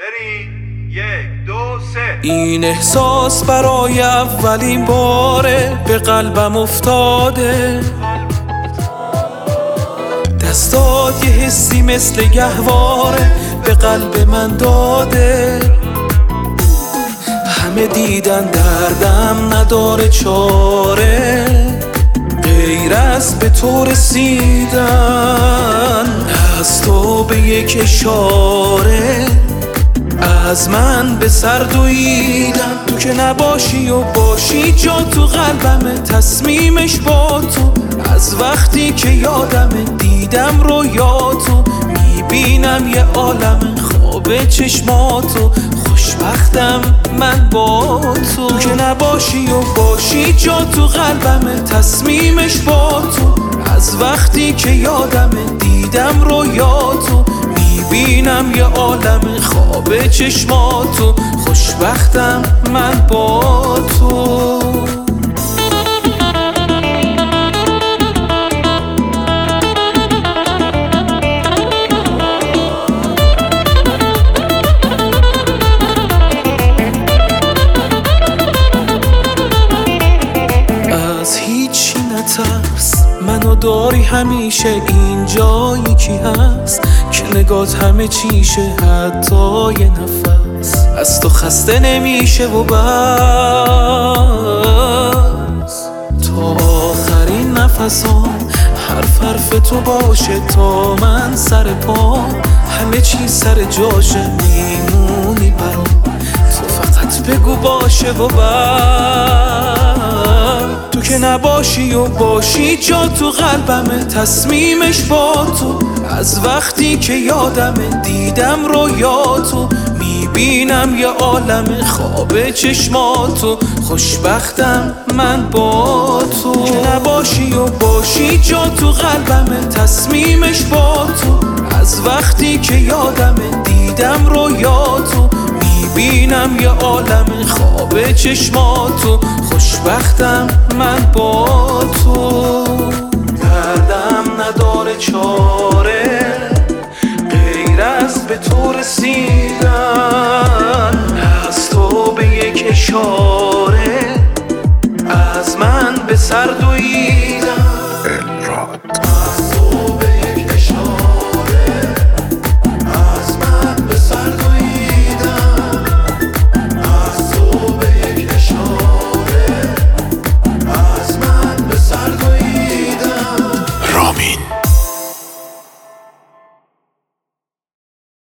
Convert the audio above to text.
بریم 1 2 3. این احساس برای اولین باره به قلبم افتاده. دستات یه حسی مثل گهواره به قلب من داده. همه دیدن دردم نداره چاره غیر از به تو رسیدن. از تو به یک اشاره از من به سر دویدن. تو که نباشی و باشی جا تو قلبمه، تصمیمش با تو. از وقتی که یادمه دیدم رویاتو، میبینم یه عالم خواب چشماتو. خوشبختم من با تو. تو که نباشی و باشی جا تو قلبمه، تصمیمش با تو. از وقتی که یادمه دیدم رویاتو، میبینم یه عالم خواب چشماتو. خوشبختم من با تو. از هیچی نترس، منو داری همیشه اینجایی کی هست که نگات همه چیشه، حتی یه نفس از تو خسته نمیشه و بس. تا آخرین نفسام حرف تو باشه تا من سر پا، همه چی سر جاشه میمونی برام. تو فقط بگو باشه و بس. تو که نباشی و باشی جا تو قلبمه، تصمیمش با تو. از وقتی که یادمه دیدم رویاتو، میبینم یه عالم خواب چشماتو. خوشبختم من با تو. که نباشی و باشی جا تو قلبمه، تصمیمش با تو. از وقتی که یادمه دیدم رویاتو، میبینم یه عالم خواب چشماتو. خوشبختم من با تو. دردم نداره چاره غیر از به تو رسیدن. از تو به یک اشاره